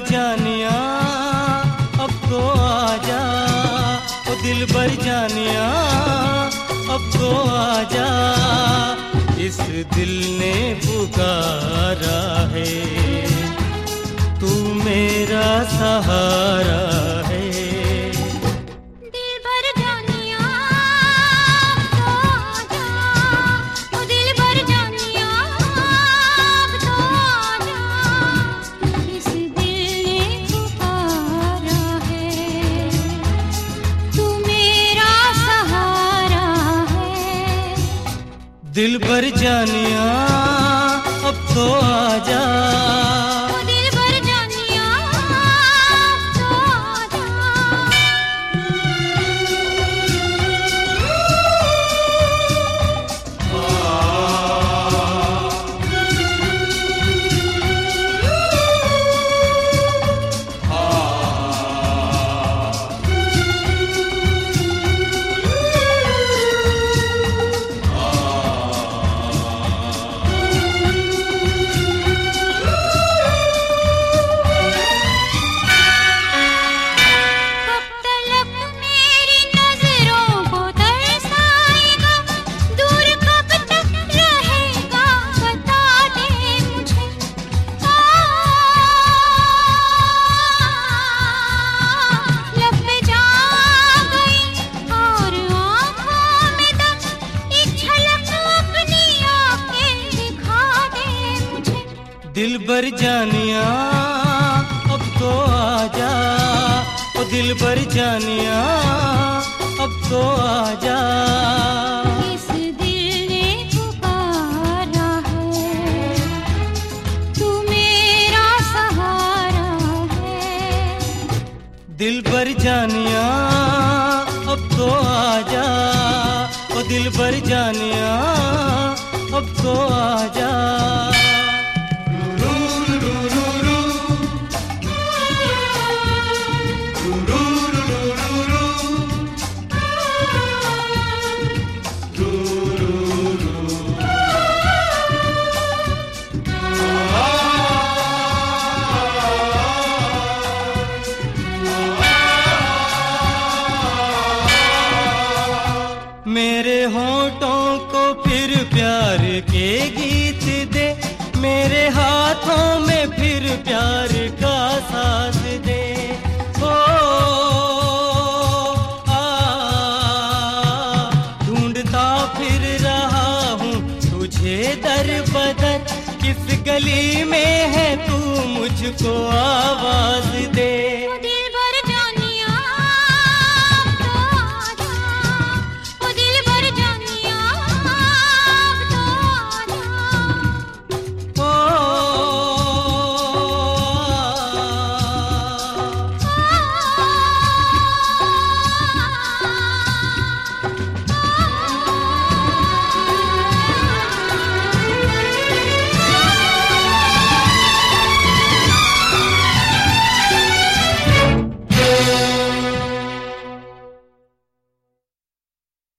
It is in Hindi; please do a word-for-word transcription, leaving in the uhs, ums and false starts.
जानिया अब तो आजा, ओ दिल भर जानिया अब तो आजा। इस दिल ने पुकारा है, तू मेरा सहारा है। दिल भर जानिया अब तो आजा, ओ दिल भर जानिया अब तो दिल भर जानिया अब तो आजा, ओ दिल भर जानिया अब तो आजा। इस दिल ने पुकारा है, तू मेरा सहारा है। दिल भर जानिया अब तो आजा, ओ दिल भर जानिया अब तो आजा। मेरे होठों को फिर प्यार के गीत दे, मेरे हाथों में फिर प्यार का साथ दे। ओ आ ढूंढता फिर रहा हूँ तुझे दर बदर, किस गली में है तू मुझको आवाज दे।